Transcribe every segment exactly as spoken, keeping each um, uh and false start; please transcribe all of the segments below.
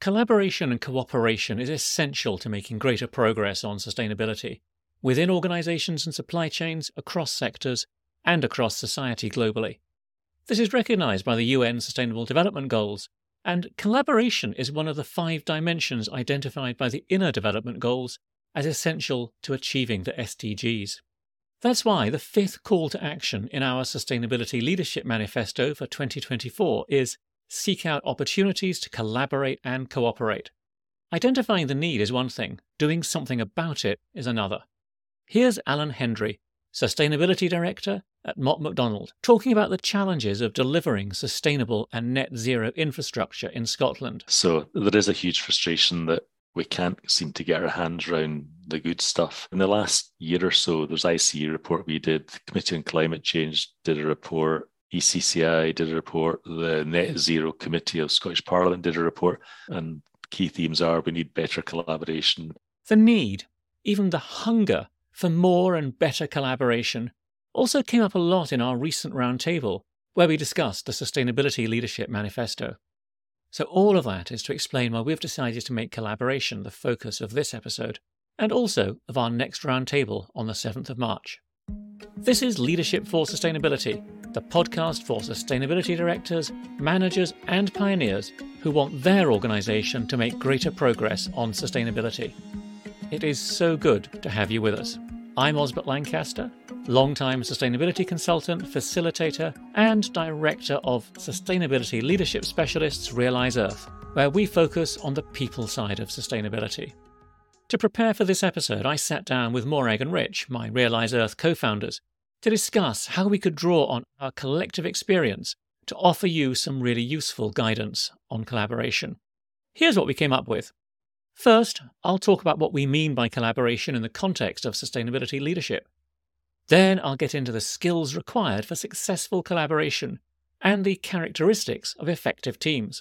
Collaboration and cooperation is essential to making greater progress on sustainability, within organisations and supply chains, across sectors, and across society globally. This is recognised by the U N Sustainable Development Goals, and collaboration is one of the five dimensions identified by the Inner Development Goals as essential to achieving the S D Gs. That's why the fifth call to action in our Sustainability Leadership Manifesto for twenty twenty-four is seek out opportunities to collaborate and cooperate. Identifying the need is one thing, doing something about it is another. Here's Alan Hendry, Sustainability Director at Mott MacDonald, talking about the challenges of delivering sustainable and net zero infrastructure in Scotland. So there is a huge frustration that we can't seem to get our hands around the good stuff. In the last year or so, there's I C E report we did, the Committee on Climate Change did a report, E C C I did a report, the Net Zero Committee of Scottish Parliament did a report, and key themes are we need better collaboration. The need, even the hunger for more and better collaboration also came up a lot in our recent roundtable, where we discussed the Sustainability Leadership Manifesto. So all of that is to explain why we've decided to make collaboration the focus of this episode, and also of our next roundtable on the seventh of March. This is Leadership for Sustainability, the podcast for sustainability directors, managers and pioneers who want their organisation to make greater progress on sustainability. It is so good to have you with us. I'm Osbert Lancaster, long-time sustainability consultant, facilitator and director of Sustainability Leadership Specialists Realise Earth, where we focus on the people side of sustainability. To prepare for this episode, I sat down with Morag and Rich, my Realise Earth co-founders, to discuss how we could draw on our collective experience to offer you some really useful guidance on collaboration. Here's what we came up with. First, I'll talk about what we mean by collaboration in the context of sustainability leadership. Then I'll get into the skills required for successful collaboration and the characteristics of effective teams.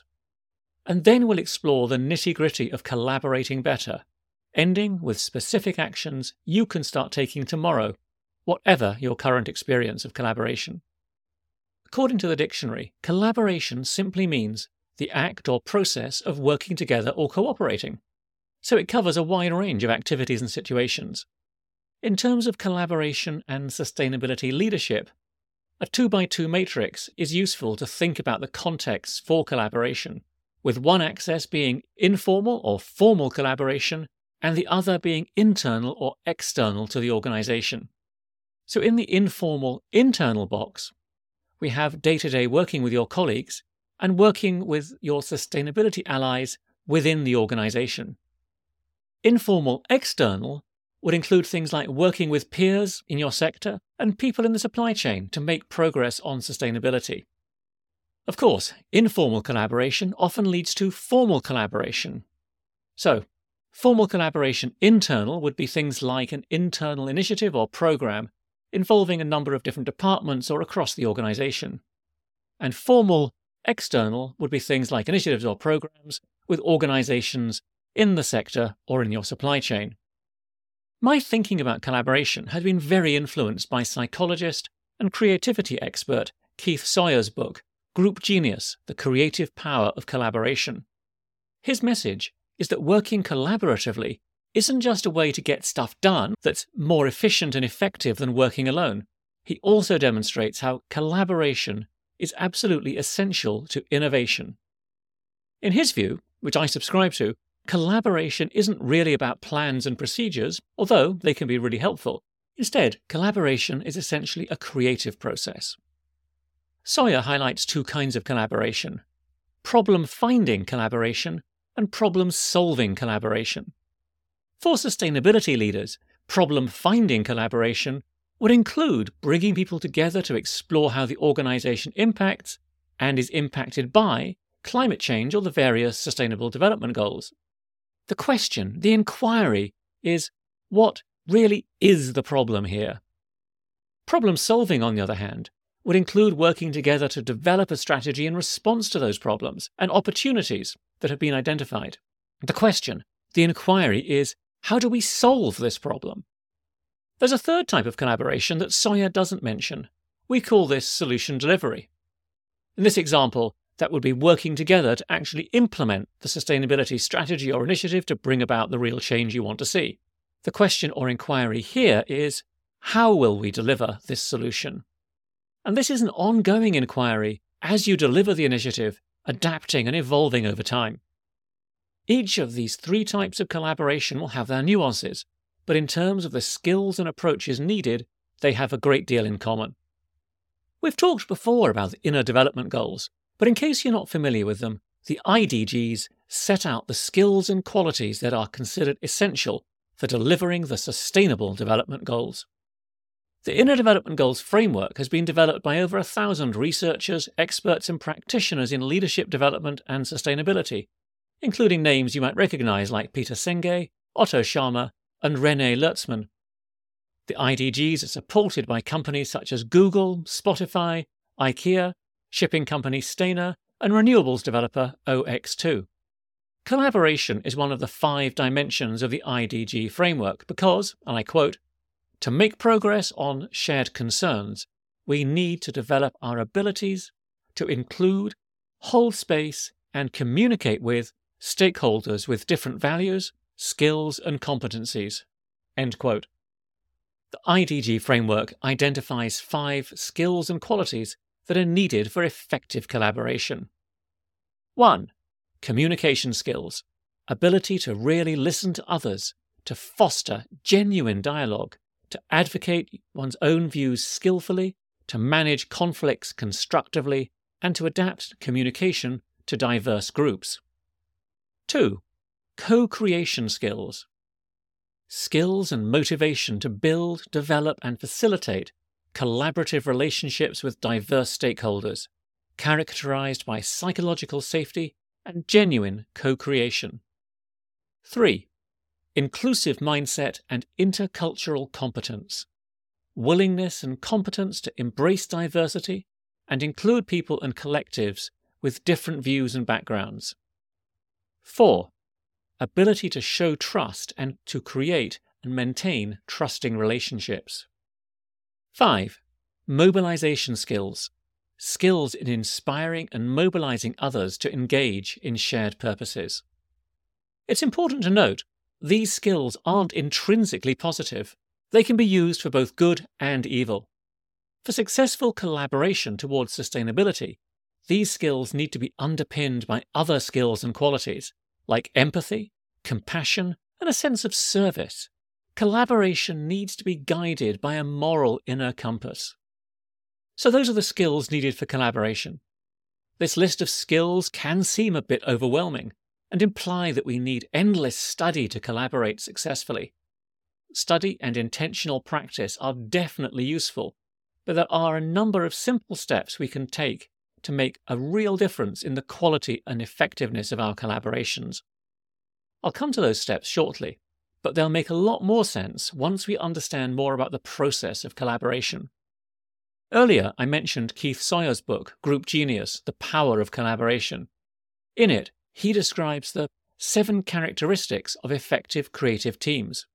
And then we'll explore the nitty-gritty of collaborating better, ending with specific actions you can start taking tomorrow, whatever your current experience of collaboration. According to the dictionary, collaboration simply means the act or process of working together or cooperating. So it covers a wide range of activities and situations. In terms of collaboration and sustainability leadership, a two by two matrix is useful to think about the contexts for collaboration, with one axis being informal or formal collaboration and the other being internal or external to the organisation. So in the informal internal box, we have day-to-day working with your colleagues and working with your sustainability allies within the organisation. Informal external would include things like working with peers in your sector and people in the supply chain to make progress on sustainability. Of course, informal collaboration often leads to formal collaboration. So, formal collaboration internal would be things like an internal initiative or programme involving a number of different departments or across the organisation. And formal external would be things like initiatives or programmes with organisations in the sector or in your supply chain. My thinking about collaboration has been very influenced by psychologist and creativity expert Keith Sawyer's book, Group Genius, The Creative Power of Collaboration. His message is that working collaboratively isn't just a way to get stuff done that's more efficient and effective than working alone. He also demonstrates how collaboration is absolutely essential to innovation. In his view, which I subscribe to, collaboration isn't really about plans and procedures, although they can be really helpful. Instead, collaboration is essentially a creative process. Sawyer highlights two kinds of collaboration: problem-finding collaboration and problem-solving collaboration. For sustainability leaders, problem-finding collaboration would include bringing people together to explore how the organisation impacts and is impacted by climate change or the various sustainable development goals. The question, the inquiry, is what really is the problem here? Problem-solving, on the other hand, would include working together to develop a strategy in response to those problems and opportunities that have been identified. The question, the inquiry, is how do we solve this problem? There's a third type of collaboration that Sawyer doesn't mention. We call this solution delivery. In this example, that would be working together to actually implement the sustainability strategy or initiative to bring about the real change you want to see. The question or inquiry here is, how will we deliver this solution? And this is an ongoing inquiry as you deliver the initiative, adapting and evolving over time. Each of these three types of collaboration will have their nuances, but in terms of the skills and approaches needed, they have a great deal in common. We've talked before about the inner development goals, but in case you're not familiar with them, the I D Gs set out the skills and qualities that are considered essential for delivering the Sustainable Development Goals. The Inner Development Goals framework has been developed by over a thousand researchers, experts and practitioners in leadership development and sustainability, including names you might recognise like Peter Senge, Otto Scharmer and René Lertzmann. The I D Gs are supported by companies such as Google, Spotify, IKEA, shipping company Stayner, and renewables developer O X two. Collaboration is one of the five dimensions of the I D G framework because, and I quote, "To make progress on shared concerns, we need to develop our abilities to include, hold space, and communicate with stakeholders with different values, skills, and competencies." End quote. The I D G framework identifies five skills and qualities that are needed for effective collaboration. one. Communication skills, ability to really listen to others, to foster genuine dialogue, to advocate one's own views skillfully, to manage conflicts constructively, and to adapt communication to diverse groups. two. Co-creation skills, skills and motivation to build, develop, and facilitate collaborative relationships with diverse stakeholders, characterized by psychological safety and genuine co-creation. three. Inclusive mindset and intercultural competence, willingness and competence to embrace diversity and include people and collectives with different views and backgrounds. four. Ability to show trust and to create and maintain trusting relationships. five. Mobilization skills, skills in inspiring and mobilizing others to engage in shared purposes. It's important to note, these skills aren't intrinsically positive. They can be used for both good and evil. For successful collaboration towards sustainability, these skills need to be underpinned by other skills and qualities, like empathy, compassion, and a sense of service. Collaboration needs to be guided by a moral inner compass. So those are the skills needed for collaboration. This list of skills can seem a bit overwhelming and imply that we need endless study to collaborate successfully. Study and intentional practice are definitely useful, but there are a number of simple steps we can take to make a real difference in the quality and effectiveness of our collaborations. I'll come to those steps shortly, but they'll make a lot more sense once we understand more about the process of collaboration. Earlier, I mentioned Keith Sawyer's book, Group Genius, The Power of Collaboration. In it, he describes the seven characteristics of effective creative teams.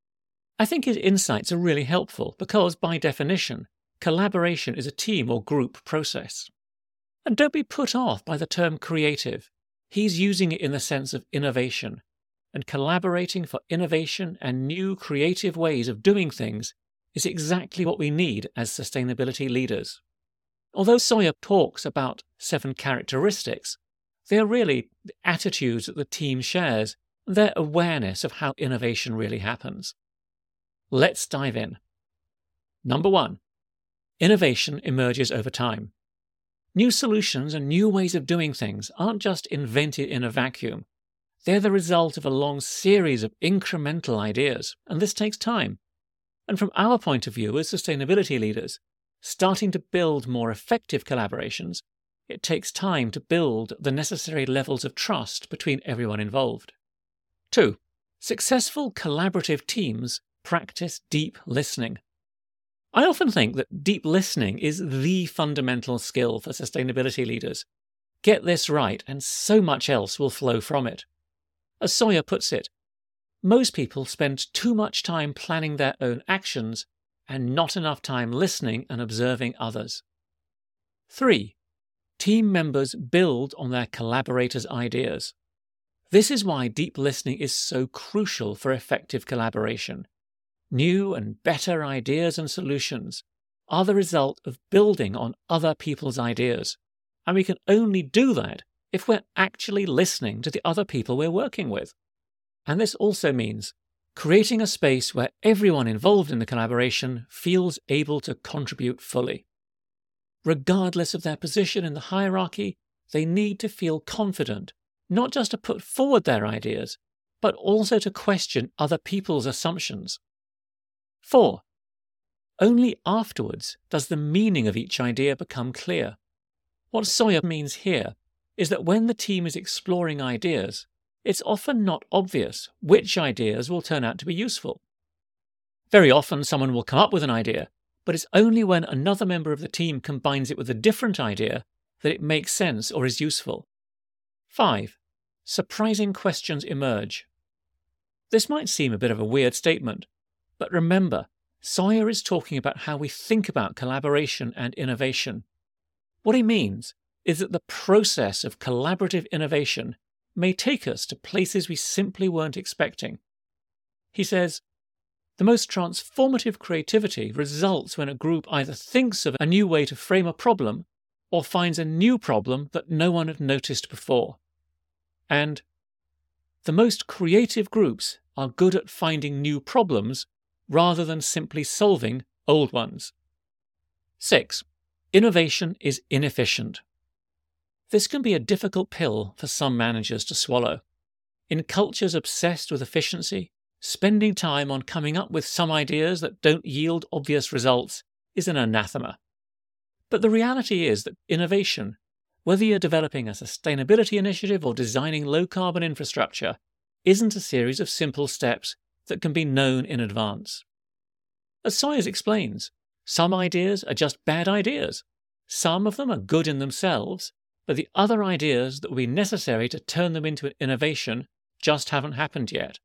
I think his insights are really helpful because, by definition, collaboration is a team or group process. And don't be put off by the term creative. He's using it in the sense of innovation, and collaborating for innovation and new creative ways of doing things is exactly what we need as sustainability leaders. Although Sawyer talks about seven characteristics, they are really the attitudes that the team shares and their awareness of how innovation really happens. Let's dive in. Number one, innovation emerges over time. New solutions and new ways of doing things aren't just invented in a vacuum. They're the result of a long series of incremental ideas, and this takes time. And from our point of view as sustainability leaders, starting to build more effective collaborations, it takes time to build the necessary levels of trust between everyone involved. Two, successful collaborative teams practice deep listening. I often think that deep listening is the fundamental skill for sustainability leaders. Get this right, and so much else will flow from it. As Sawyer puts it, most people spend too much time planning their own actions and not enough time listening and observing others. Three, team members build on their collaborators' ideas. This is why deep listening is so crucial for effective collaboration. New and better ideas and solutions are the result of building on other people's ideas, and we can only do that if we're actually listening to the other people we're working with. And this also means creating a space where everyone involved in the collaboration feels able to contribute fully. Regardless of their position in the hierarchy, they need to feel confident, not just to put forward their ideas, but also to question other people's assumptions. Four, only afterwards does the meaning of each idea become clear. What Sawyer means here is that when the team is exploring ideas, it's often not obvious which ideas will turn out to be useful. Very often someone will come up with an idea, but it's only when another member of the team combines it with a different idea that it makes sense or is useful. Five, surprising questions emerge. This might seem a bit of a weird statement, but remember, Sawyer is talking about how we think about collaboration and innovation. What he means is that the process of collaborative innovation may take us to places we simply weren't expecting. He says, the most transformative creativity results when a group either thinks of a new way to frame a problem or finds a new problem that no one had noticed before. And the most creative groups are good at finding new problems rather than simply solving old ones. Six, innovation is inefficient. This can be a difficult pill for some managers to swallow. In cultures obsessed with efficiency, spending time on coming up with some ideas that don't yield obvious results is an anathema. But the reality is that innovation, whether you're developing a sustainability initiative or designing low-carbon infrastructure, isn't a series of simple steps that can be known in advance. As Sawyer explains, some ideas are just bad ideas. Some of them are good in themselves, but the other ideas that will be necessary to turn them into an innovation just haven't happened yet.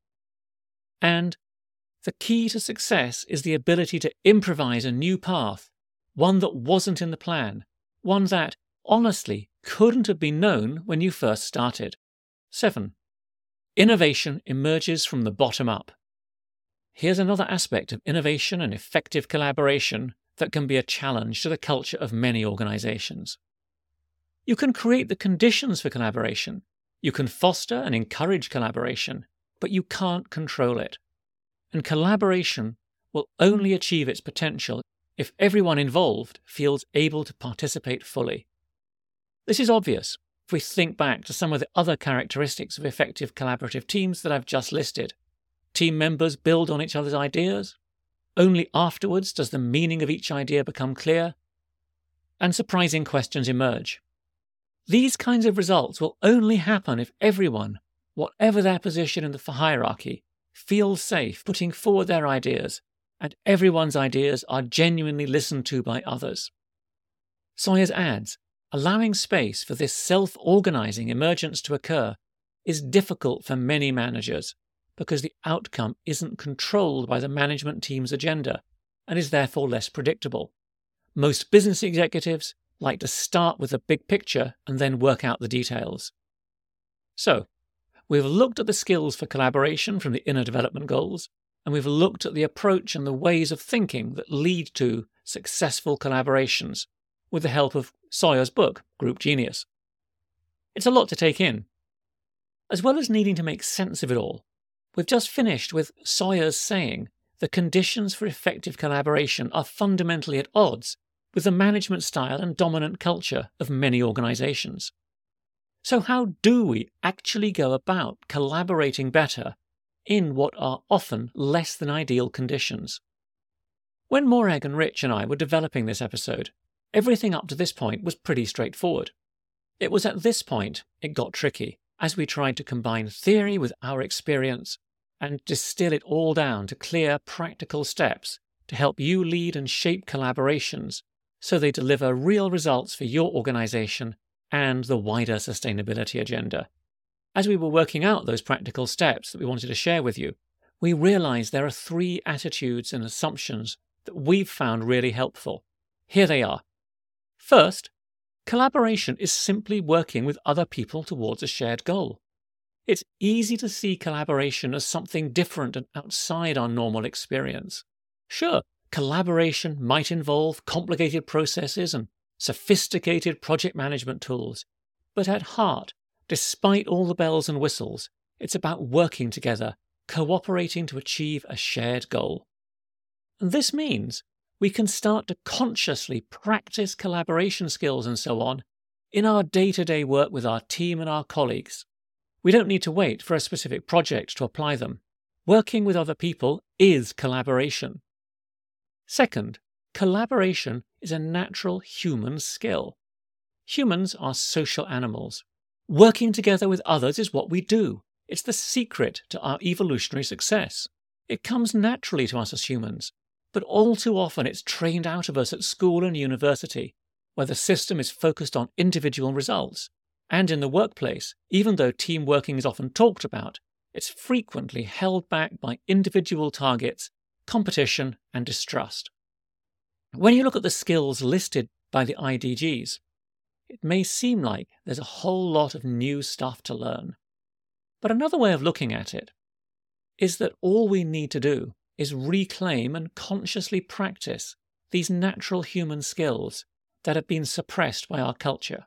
And the key to success is the ability to improvise a new path, one that wasn't in the plan, one that, honestly, couldn't have been known when you first started. Seven, innovation emerges from the bottom up. Here's another aspect of innovation and effective collaboration that can be a challenge to the culture of many organizations. You can create the conditions for collaboration. You can foster and encourage collaboration, but you can't control it. And collaboration will only achieve its potential if everyone involved feels able to participate fully. This is obvious if we think back to some of the other characteristics of effective collaborative teams that I've just listed. Team members build on each other's ideas. Only afterwards does the meaning of each idea become clear. And surprising questions emerge. These kinds of results will only happen if everyone, whatever their position in the hierarchy, feels safe putting forward their ideas, and everyone's ideas are genuinely listened to by others. Sawyers adds, allowing space for this self-organizing emergence to occur is difficult for many managers because the outcome isn't controlled by the management team's agenda and is therefore less predictable. Most business executives like to start with the big picture and then work out the details. So, we've looked at the skills for collaboration from the inner development goals, and we've looked at the approach and the ways of thinking that lead to successful collaborations with the help of Sawyer's book, Group Genius. It's a lot to take in. As well as needing to make sense of it all, we've just finished with Sawyer's saying the conditions for effective collaboration are fundamentally at odds with the management style and dominant culture of many organizations. So how do we actually go about collaborating better in what are often less than ideal conditions? When Morag and Rich and I were developing this episode, everything up to this point was pretty straightforward. It was at this point it got tricky, as we tried to combine theory with our experience and distill it all down to clear, practical steps to help you lead and shape collaborations so they deliver real results for your organization and the wider sustainability agenda. As we were working out those practical steps that we wanted to share with you, we realized there are three attitudes and assumptions that we've found really helpful. Here they are. First, Collaboration is simply working with other people towards a shared goal. It's easy to see collaboration as something different and outside our normal experience. Sure, collaboration might involve complicated processes and sophisticated project management tools, but at heart, despite all the bells and whistles, it's about working together, cooperating to achieve a shared goal. And this means we can start to consciously practice collaboration skills and so on in our day-to-day work with our team and our colleagues. We don't need to wait for a specific project to apply them. Working with other people is collaboration. Second, collaboration is a natural human skill. Humans are social animals. Working together with others is what we do. It's the secret to our evolutionary success. It comes naturally to us as humans, but all too often it's trained out of us at school and university, where the system is focused on individual results. And in the workplace, even though team working is often talked about, it's frequently held back by individual targets, competition, and distrust. When you look at the skills listed by the I D Gs, it may seem like there's a whole lot of new stuff to learn. But another way of looking at it is that all we need to do is reclaim and consciously practice these natural human skills that have been suppressed by our culture.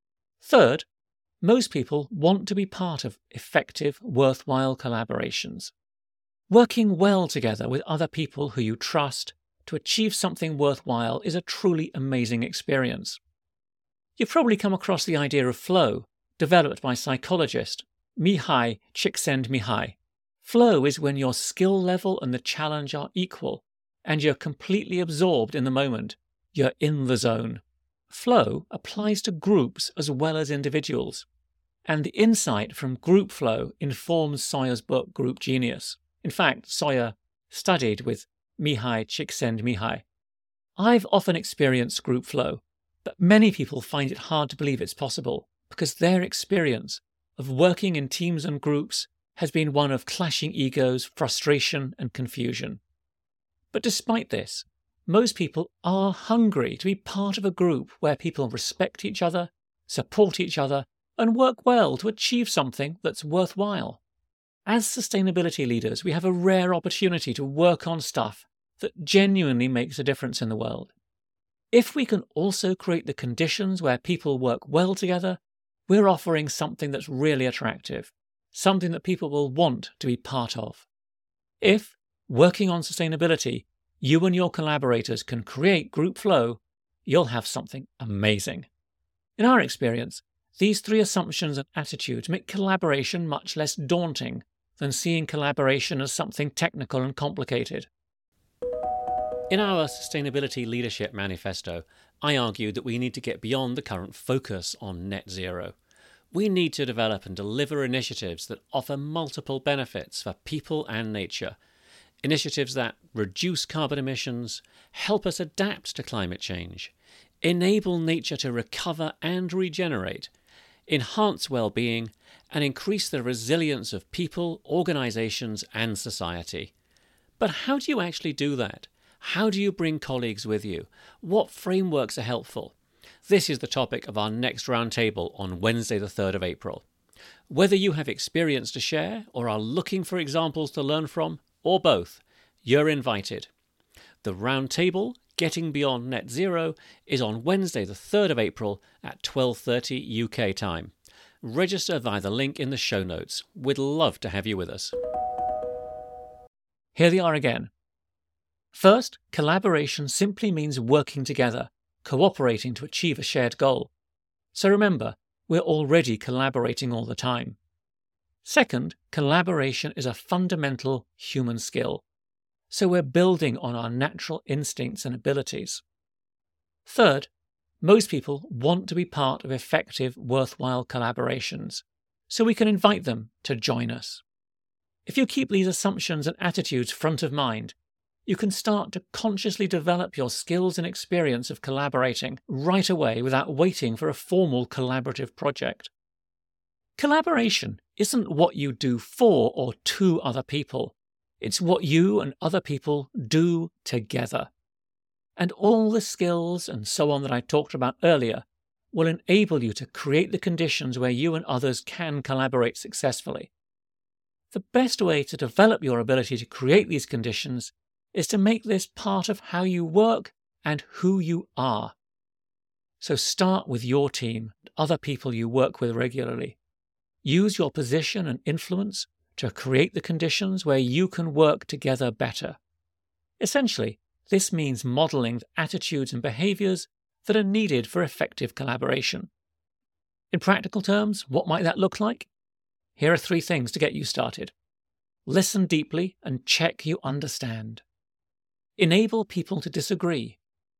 Third, most people want to be part of effective, worthwhile collaborations. Working well together with other people who you trust to achieve something worthwhile is a truly amazing experience. You've probably come across the idea of flow, developed by psychologist Mihaly Csikszentmihalyi. Flow is when your skill level and the challenge are equal, and you're completely absorbed in the moment. You're in the zone. Flow applies to groups as well as individuals, and the insight from group flow informs Sawyer's book Group Genius. In fact, Sawyer studied with Mihaly Csikszentmihalyi. I've often experienced group flow, but many people find it hard to believe it's possible because their experience of working in teams and groups has been one of clashing egos, frustration, and confusion. But despite this, most people are hungry to be part of a group where people respect each other, support each other, and work well to achieve something that's worthwhile. As sustainability leaders, we have a rare opportunity to work on stuff that genuinely makes a difference in the world. If we can also create the conditions where people work well together, we're offering something that's really attractive, something that people will want to be part of. If, working on sustainability, you and your collaborators can create group flow, you'll have something amazing. In our experience, these three assumptions and attitudes make collaboration much less daunting than seeing collaboration as something technical and complicated. In our Sustainability Leadership Manifesto, I argued that we need to get beyond the current focus on net zero. We need to develop and deliver initiatives that offer multiple benefits for people and nature. Initiatives that reduce carbon emissions, help us adapt to climate change, enable nature to recover and regenerate, enhance well-being, and increase the resilience of people, organisations and society. But how do you actually do that? How do you bring colleagues with you? What frameworks are helpful? This is the topic of our next roundtable on Wednesday the third of April. Whether you have experience to share or are looking for examples to learn from, or both, you're invited. The roundtable, Getting Beyond Net Zero, is on Wednesday the third of April at twelve thirty U K time. Register via the link in the show notes. We'd love to have you with us. Here they are again. First, collaboration simply means working together, cooperating to achieve a shared goal. So remember, we're already collaborating all the time. Second, collaboration is a fundamental human skill. So we're building on our natural instincts and abilities. Third, most people want to be part of effective, worthwhile collaborations, so we can invite them to join us. If you keep these assumptions and attitudes front of mind, you can start to consciously develop your skills and experience of collaborating right away without waiting for a formal collaborative project. Collaboration isn't what you do for or to other people. It's what you and other people do together. And all the skills and so on that I talked about earlier will enable you to create the conditions where you and others can collaborate successfully. The best way to develop your ability to create these conditions is to make this part of how you work and who you are. So start with your team and other people you work with regularly. Use your position and influence to create the conditions where you can work together better. Essentially, this means modeling the attitudes and behaviors that are needed for effective collaboration. In practical terms, what might that look like? Here are three things to get you started. Listen deeply and check you understand. Enable people to disagree.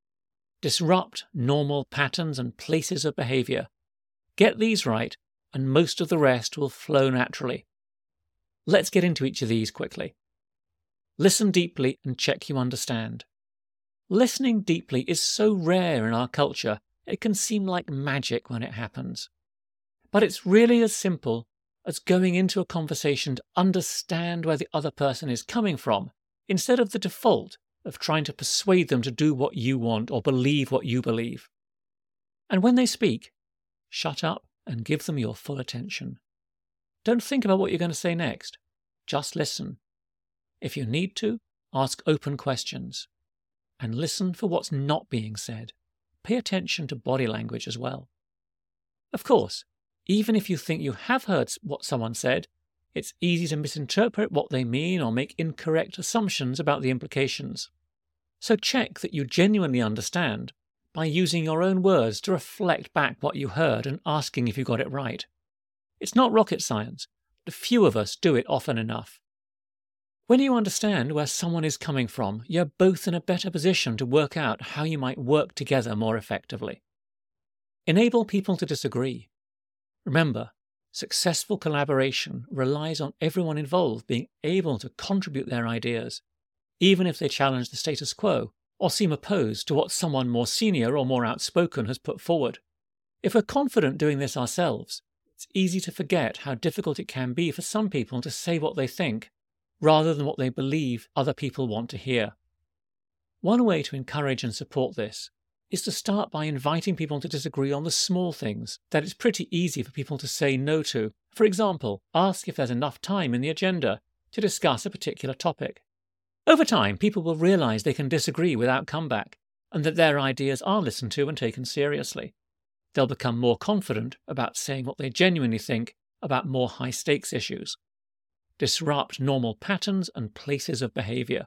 Disrupt normal patterns and places of behavior. Get these right, and most of the rest will flow naturally. Let's get into each of these quickly. Listen deeply and check you understand. Listening deeply is so rare in our culture, it can seem like magic when it happens. But it's really as simple as going into a conversation to understand where the other person is coming from, instead of the default of trying to persuade them to do what you want or believe what you believe. And when they speak, shut up and give them your full attention. Don't think about what you're going to say next. Just listen. If you need to, ask open questions. And listen for what's not being said. Pay attention to body language as well. Of course, even if you think you have heard what someone said, it's easy to misinterpret what they mean or make incorrect assumptions about the implications. So check that you genuinely understand by using your own words to reflect back what you heard and asking if you got it right. It's not rocket science, but few of us do it often enough. When you understand where someone is coming from, you're both in a better position to work out how you might work together more effectively. Enable people to disagree. Remember, successful collaboration relies on everyone involved being able to contribute their ideas, even if they challenge the status quo or seem opposed to what someone more senior or more outspoken has put forward. If we're confident doing this ourselves, it's easy to forget how difficult it can be for some people to say what they think, rather than what they believe other people want to hear. One way to encourage and support this is to start by inviting people to disagree on the small things that it's pretty easy for people to say no to. For example, ask if there's enough time in the agenda to discuss a particular topic. Over time, people will realise they can disagree without comeback, and that their ideas are listened to and taken seriously. They'll become more confident about saying what they genuinely think about more high-stakes issues. Disrupt normal patterns and places of behaviour.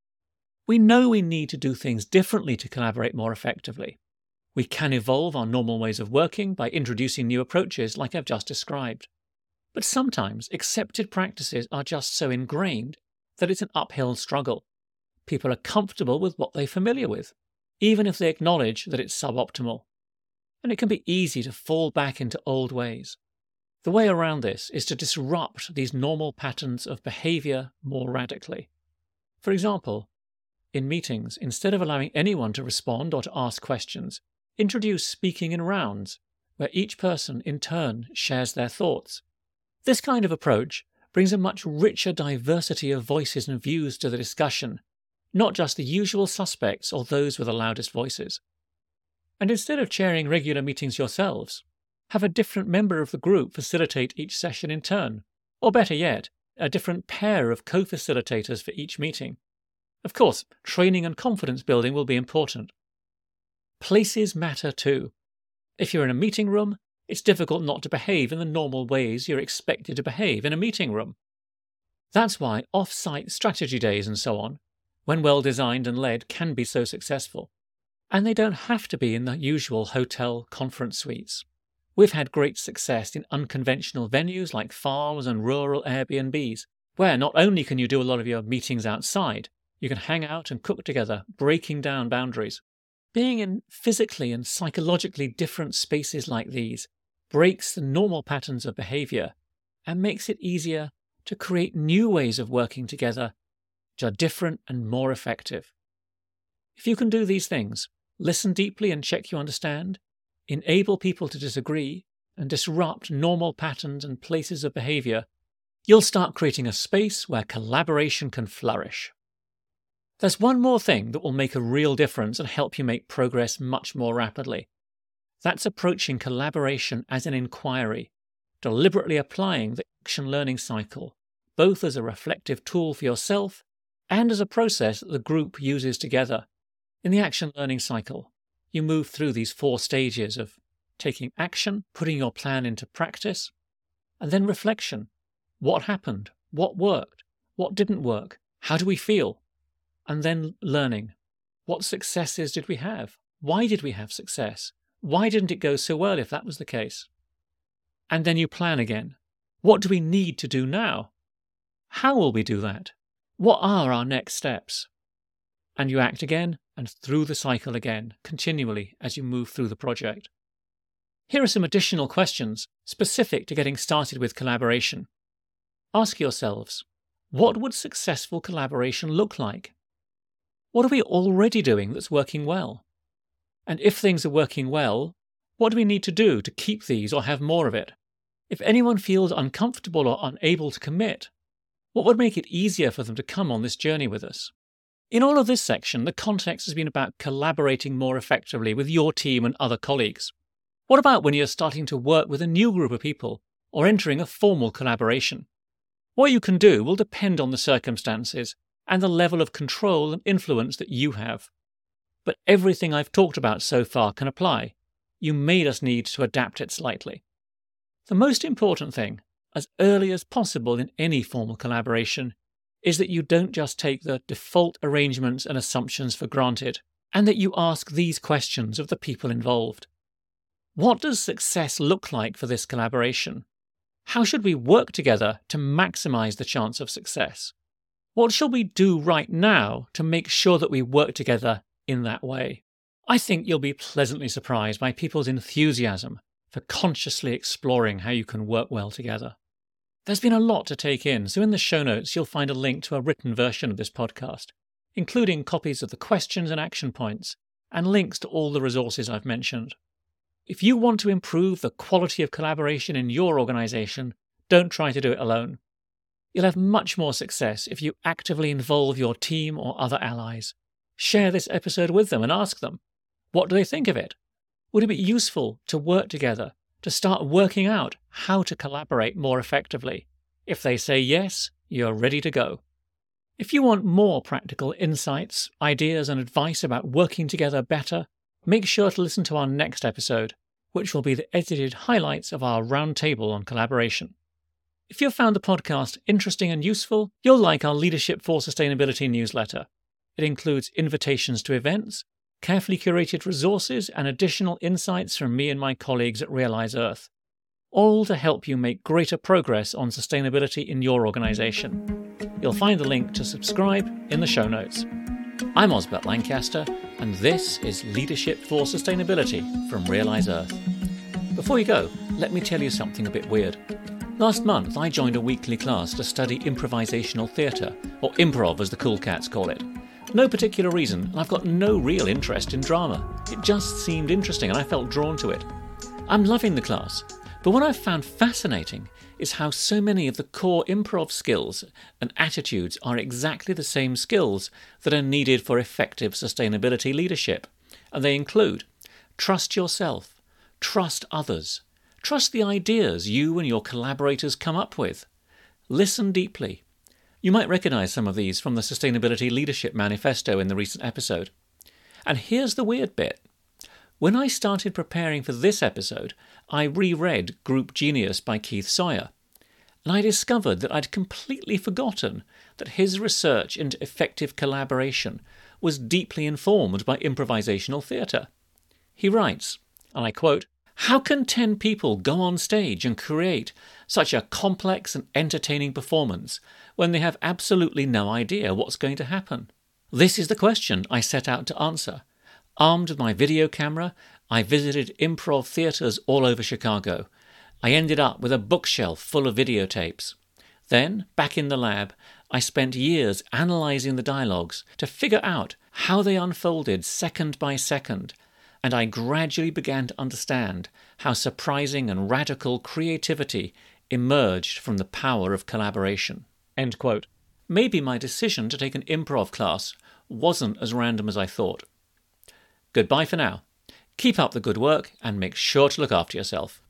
We know we need to do things differently to collaborate more effectively. We can evolve our normal ways of working by introducing new approaches like I've just described. But sometimes accepted practices are just so ingrained that it's an uphill struggle. People are comfortable with what they're familiar with, even if they acknowledge that it's suboptimal. And it can be easy to fall back into old ways. The way around this is to disrupt these normal patterns of behaviour more radically. For example, in meetings, instead of allowing anyone to respond or to ask questions, introduce speaking in rounds, where each person in turn shares their thoughts. This kind of approach brings a much richer diversity of voices and views to the discussion, not just the usual suspects or those with the loudest voices. And instead of chairing regular meetings yourselves, have a different member of the group facilitate each session in turn, or better yet, a different pair of co-facilitators for each meeting. Of course, training and confidence building will be important. Places matter too. If you're in a meeting room, it's difficult not to behave in the normal ways you're expected to behave in a meeting room. That's why off-site strategy days and so on, when well designed and led, can be so successful. And they don't have to be in the usual hotel conference suites. We've had great success in unconventional venues like farms and rural Airbnbs, where not only can you do a lot of your meetings outside, you can hang out and cook together, breaking down boundaries. Being in physically and psychologically different spaces like these breaks the normal patterns of behaviour and makes it easier to create new ways of working together which are different and more effective. If you can do these things, listen deeply and check you understand, enable people to disagree, and disrupt normal patterns and places of behaviour, you'll start creating a space where collaboration can flourish. There's one more thing that will make a real difference and help you make progress much more rapidly. That's approaching collaboration as an inquiry, deliberately applying the action learning cycle, both as a reflective tool for yourself and as a process that the group uses together. In the action learning cycle, you move through these four stages of taking action, putting your plan into practice, and then reflection. What happened? What worked? What didn't work? How do we feel? And then learning. What successes did we have? Why did we have success? Why didn't it go so well if that was the case? And then you plan again. What do we need to do now? How will we do that? What are our next steps? And you act again and through the cycle again, continually as you move through the project. Here are some additional questions specific to getting started with collaboration. Ask yourselves, what would successful collaboration look like? What are we already doing that's working well? And if things are working well, what do we need to do to keep these or have more of it? If anyone feels uncomfortable or unable to commit, what would make it easier for them to come on this journey with us? In all of this section, the context has been about collaborating more effectively with your team and other colleagues. What about when you're starting to work with a new group of people or entering a formal collaboration? What you can do will depend on the circumstances and the level of control and influence that you have. But everything I've talked about so far can apply. You may just need to adapt it slightly. The most important thing, as early as possible in any formal collaboration, is that you don't just take the default arrangements and assumptions for granted, and that you ask these questions of the people involved. What does success look like for this collaboration? How should we work together to maximize the chance of success? What shall we do right now to make sure that we work together in that way? I think you'll be pleasantly surprised by people's enthusiasm for consciously exploring how you can work well together. There's been a lot to take in, so in the show notes you'll find a link to a written version of this podcast, including copies of the questions and action points, and links to all the resources I've mentioned. If you want to improve the quality of collaboration in your organisation, don't try to do it alone. You'll have much more success if you actively involve your team or other allies. Share this episode with them and ask them, what do they think of it? Would it be useful to work together, to start working out how to collaborate more effectively? If they say yes, you're ready to go. If you want more practical insights, ideas and advice about working together better, make sure to listen to our next episode, which will be the edited highlights of our roundtable on collaboration. If you've found the podcast interesting and useful, you'll like our Leadership for Sustainability newsletter. It includes invitations to events, carefully curated resources, and additional insights from me and my colleagues at Realise Earth, all to help you make greater progress on sustainability in your organisation. You'll find the link to subscribe in the show notes. I'm Osbert Lancaster, and this is Leadership for Sustainability from Realise Earth. Before you go, let me tell you something a bit weird. Last month, I joined a weekly class to study improvisational theatre, or improv as the cool cats call it. No particular reason, and I've got no real interest in drama. It just seemed interesting and I felt drawn to it. I'm loving the class, but what I've found fascinating is how so many of the core improv skills and attitudes are exactly the same skills that are needed for effective sustainability leadership. And they include trust yourself, trust others, trust the ideas you and your collaborators come up with, listen deeply. You might recognise some of these from the Sustainability Leadership Manifesto in the recent episode. And here's the weird bit. When I started preparing for this episode, I reread Group Genius by Keith Sawyer, and I discovered that I'd completely forgotten that his research into effective collaboration was deeply informed by improvisational theatre. He writes, and I quote, "How can ten people go on stage and create such a complex and entertaining performance when they have absolutely no idea what's going to happen? This is the question I set out to answer. Armed with my video camera, I visited improv theatres all over Chicago. I ended up with a bookshelf full of videotapes. Then, back in the lab, I spent years analysing the dialogues to figure out how they unfolded second by second, and I gradually began to understand how surprising and radical creativity emerged from the power of collaboration." End quote. Maybe my decision to take an improv class wasn't as random as I thought. Goodbye for now. Keep up the good work and make sure to look after yourself.